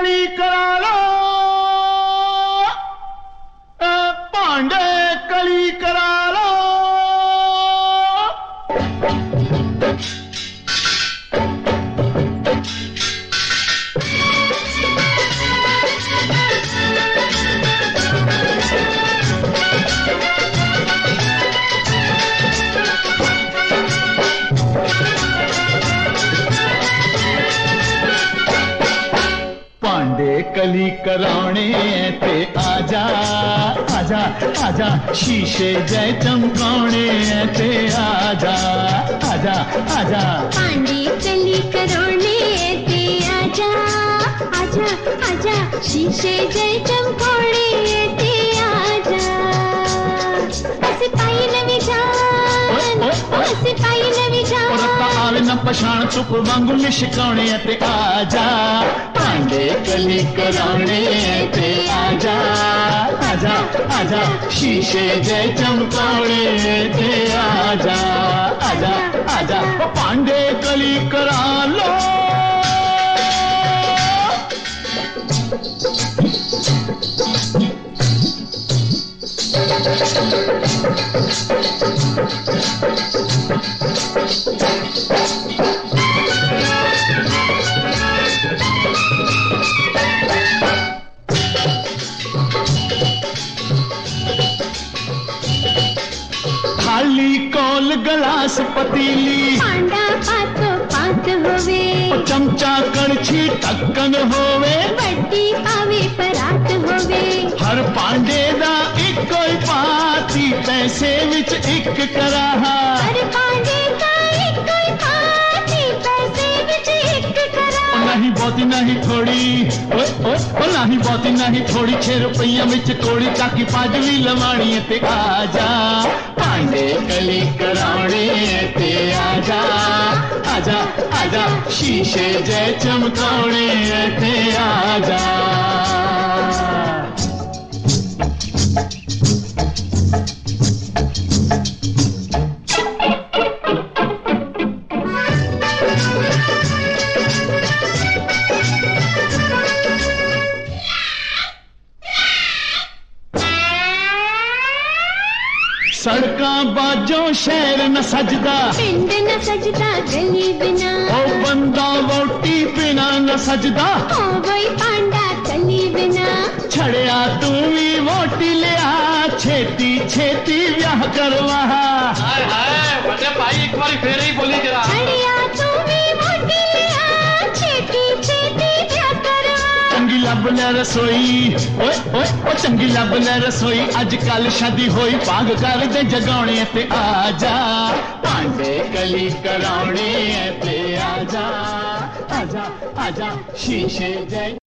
कली करा लो, भांडे कली करा लो। भांडे कली कराने ते आजा आजा आजा, शीशे जय चमकाने ते आजा आजा आजा। भांडे कली कराने ते आजा आजा आजा, शीशे जय चमकाने ते आजा। असे पाई नवी जान, असे पाई नवी जान, रत्ता आवे न पछाण, चुप वांगू लिशकाने ते आजा। भांडे कली कराने ते आजा आजा आजा, शीशे जय चमकाने ते आजा आजा आजा। भांडे कली करा लो। थाली कौल गलास पतीली, भांडा पातो पात होवे, चमचा कड़छी ढक्कन होवे, बड्डी पावे परात होवे। हर भांडे दा इक्को ही पाती, पैसे विच एक कराहा। हर भांडे दा इक्को ही पाती, पैसे विच एक कराहा। नहीं बहुती नहीं थोड़ी, ओए ओए ओ नहीं बहुती नहीं थोड़ी, 6 रुपया विच कोड़ी, ताकि पाज भी लवानी ते आजा। भांडे कली कराने ते आजा आजा आजा, शीशे जय चमकाने ते आजा। सड़कां बाजों शहर न सजदा, पिंड न सजदा गली बिना, ओ बंदा वोटी बिना न सजदा। ओ वही भांडा कली बिना, छड़िया तू भी वोटी लिया, छेती छेती ब्याह करवा। हाय हाय बड़े भाई, एक बार फिर ही बोली जरा। छड़िया तू भी वोटी लिया, छेती छेती ब्याह करवा। चंगी लब ले रसोई, ओए ओए ओ चंगी लब ले रसोई, अजकल शादी होई, भाग कर दे जगाने ते आजा। भांडे कली कराने ते आजा आजा आजा, शीशे जय